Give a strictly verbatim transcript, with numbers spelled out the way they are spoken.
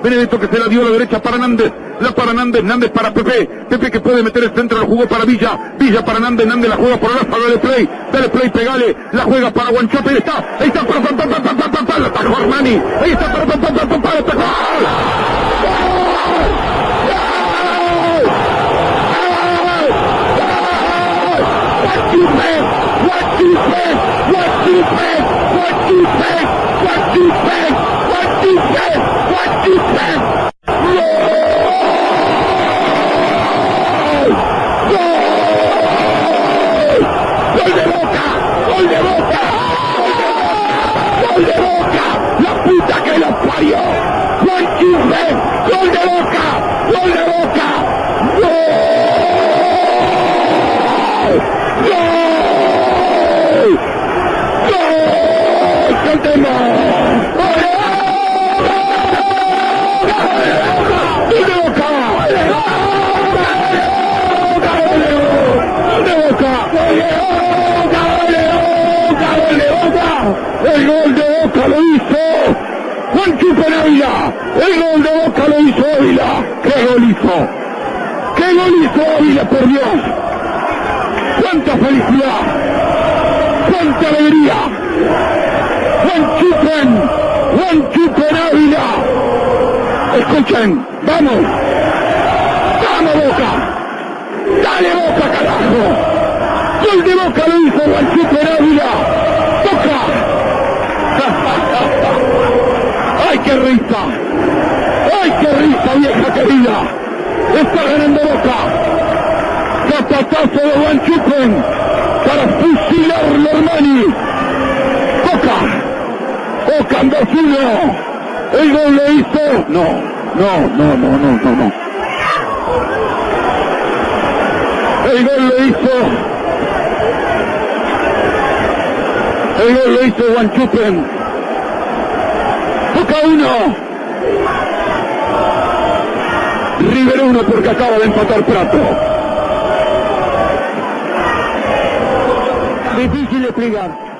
Benedetto que se la dio a la derecha para Nández. La para Nández, Nández para Pepe. Pepe que puede meter el centro, la jugó para Villa. Villa para Nández, Nández la juega por el para dale play. Dale play, pegale. La juega para Guanchope. Ahí está, ahí está para para para para para para la atajó Armani. Ahí está para para para para para atajar. What you think? What you think? What you think? What you think? What you think? What you think? What you think? ¡Gol de Boca! ¡Gol de Boca! ¡Gol de Boca! ¡La puta que los parió! ¡Juan Quince! ¡Gol de Boca! ¡Gol de Boca! ¡Gol! ¡Gol! ¡Gol! ¡Cantemos! ¡Gol de Boca! ¡Gol de Boca! El gol de Boca lo hizo Juan Chupen Ávila. El gol de Boca lo hizo Ávila. ¿Qué gol hizo? ¿Qué gol hizo Ávila, por Dios? ¡Cuánta felicidad! ¡Cuánta alegría! Juan Chupen, Juan Chupen Ávila. Escuchen, vamos. ¡Vamos, Boca! ¡Dale, Boca, carajo! ¡Gol de Boca lo hizo Juan Chupen Ávila! ¡Boca! ¡Ay, qué risa! ¡Ay, qué risa, vieja querida! ¡Está ganando Boca! ¡Zapatazo de Juan Chupen para fusilarlo, Armani! ¡Boca! ¡Boca en dos uno! ¿El gol lo hizo? No, no, no, no, no, no, no. El gol lo hizo. El gol lo hizo Juan Chupen. Boca uno. River uno porque acaba de empatar Prato. Difícil de explicar.